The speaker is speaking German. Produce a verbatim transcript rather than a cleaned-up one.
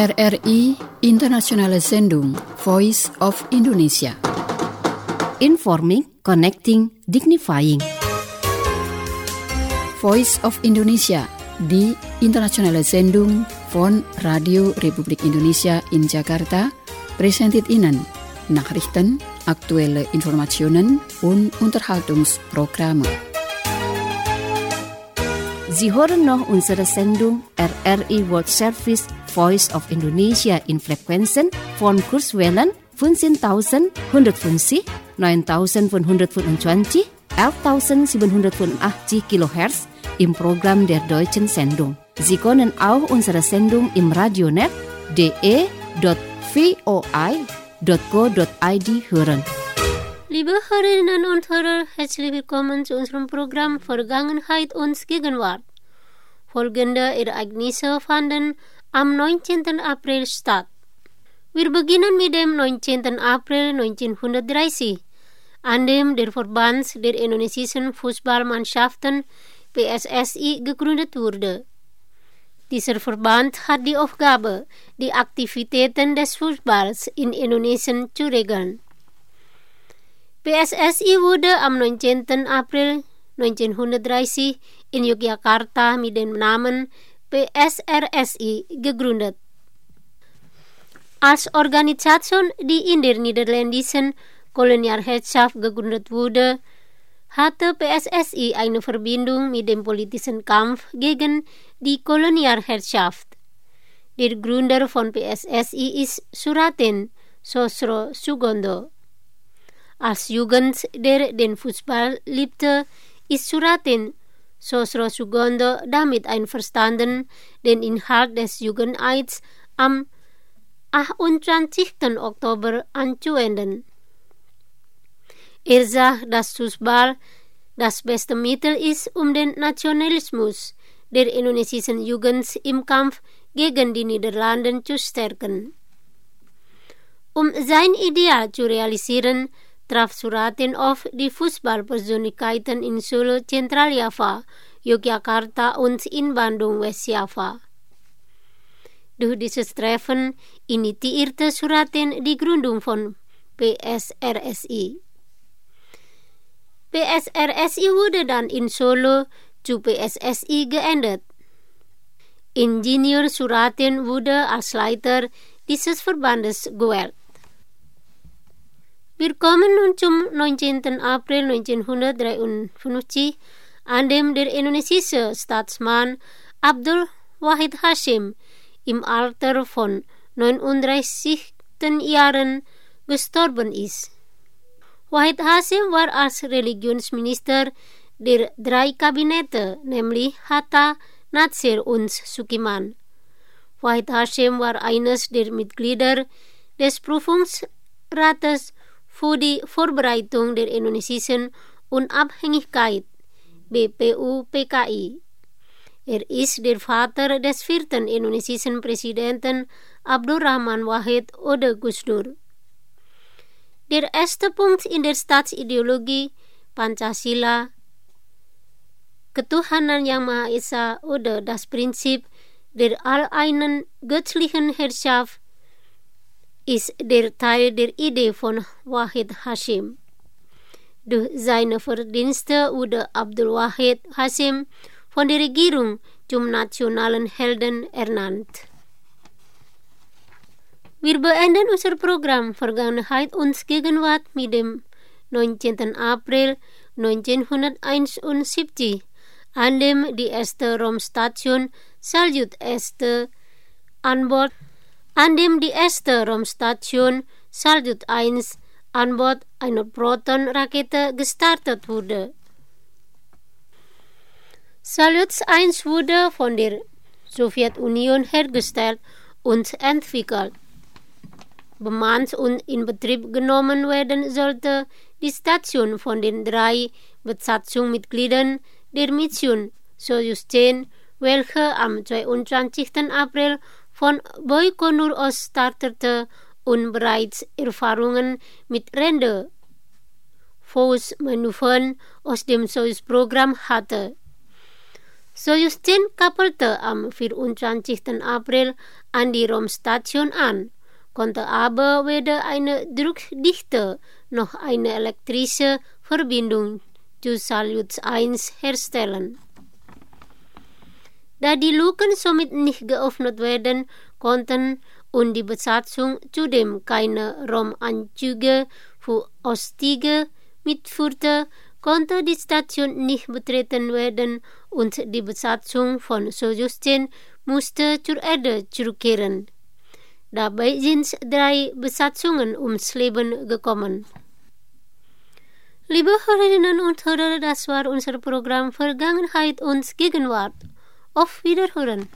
R R I Internationale Sendung Voice of Indonesia. Informing, connecting, dignifying. Voice of Indonesia di Internationale Sendung von Radio Republik Indonesia in Jakarta presented Ihnen Nachrichten, aktuelle Informationen und Unterhaltungsprogramme. Sie hören noch unsere Sendung R R I World Service Voice of Indonesia in Frequenzen von Kurzwellen fünfzehntausendeinhundertfünfzig, neuntausendfünfhundertfünfundzwanzig, elftausendsiebenhundertfünfundachtzig Kilohertz im Programm der Deutschen Sendung. Sie können auch unsere Sendung im Radionet d e dot voi dot co dot i d hören. Liebe Hörerinnen und Hörer, herzlich willkommen zu unserem Programm Vergangenheit und Gegenwart. Folgende Ereignisse fanden am neunzehnten April statt. Wir beginnen mit dem neunzehnten April neunzehnhundertdreißig, an dem der Verband der indonesischen Fußballmannschaften P S S I gegründet wurde. Dieser Verband hat die Aufgabe, die Aktivitäten des Fußballs in Indonesien zu regeln. P S S I wurde am neunzehnten April neunzehnhundertdreißig in Yogyakarta mit dem Namen P S R S I gegründet. Als Organisation, die in der niederländischen Kolonialherrschaft gegründet wurde, hatte P S S I eine Verbindung mit dem politischen Kampf gegen die Kolonialherrschaft. Der Gründer von P S S I ist Suratin Sosrosugondo. Als Jugend, der den Fußball liebte, ist Suratin Sosrosugondo damit einverstanden, den Inhalt des Jugendeids am achtundzwanzigsten Oktober anzuwenden. Er sah, dass Fußball das beste Mittel ist, um den Nationalismus der indonesischen Jugend im Kampf gegen die Niederlande zu stärken. Um sein Ideal zu realisieren, traf Suratin auf die Fußballpersönlichkeiten in Solo, Zentraljava, Yogyakarta und in Bandung, Westjava. Durch dieses Treffen initiierte Suratin die Gründung von P S R S I. P S R S I wurde dann in Solo zu P S S I geändert. Ingenieur Suratin wurde als Leiter dieses Verbandes gewählt. Wir kommen nun zum neunzehnten April neunzehnhundertdreiundfünfzig, an dem der indonesische Staatsmann Abdul Wahid Hasyim im Alter von neununddreißig Jahren gestorben ist. Wahid Hasyim war als Religionsminister der drei Kabinette, nämlich Hatta, Nasir und Sukiman. Wahid Hasyim war eines der Mitglieder des Prüfungsrates für die Vorbereitung der indonesischen Unabhängigkeit, B P U P K I. Er ist der Vater des vierten indonesischen Präsidenten Abdurrahman Wahid oder Gus Dur. Der erste Punkt in der Staatsideologie Pancasila, Ketuhanan Yang Maha Esa oder das Prinzip der alleinen göttlichen Herrschaft, ist der Teil der Idee von Wahid Hasyim. Durch seine Verdienste wurde Abdul Wahid Hasyim von der Regierung zum nationalen Helden ernannt. Wir beenden unser Programm Vergangenheit und Gegenwart mit dem neunzehnten April neunzehnhunderteinundsiebzig, an dem die erste Raumstation Saljut erste an Bord an dem die erste Raumstation Saljut eins an Bord einer Proton-Rakete gestartet wurde. Saljut eins wurde von der Sowjetunion hergestellt und entwickelt. Bemannt und in Betrieb genommen werden sollte die Station von den drei Besatzungsmitgliedern der Mission Soyuz zehn, welche am zweiundzwanzigsten April von Baikonur aus startete und bereits Erfahrungen mit Rende-Fußmanövern aus dem Soyuz-Programm hatte. Soyuz zehn kappelte am vierundzwanzigsten April an die Raumstation an, konnte aber weder eine druckdichte noch eine elektrische Verbindung zu Salyut eins herstellen. Da die Luken somit nicht geöffnet werden konnten und die Besatzung zudem keine Raumanzüge für Ausstiege mitführte, konnte die Station nicht betreten werden und die Besatzung von Soyuz zehn musste zur Erde zurückkehren. Dabei sind drei Besatzungen ums Leben gekommen. Liebe Hörerinnen und Hörer, das war unser Programm Vergangenheit und Gegenwart. Auf Wiederhören!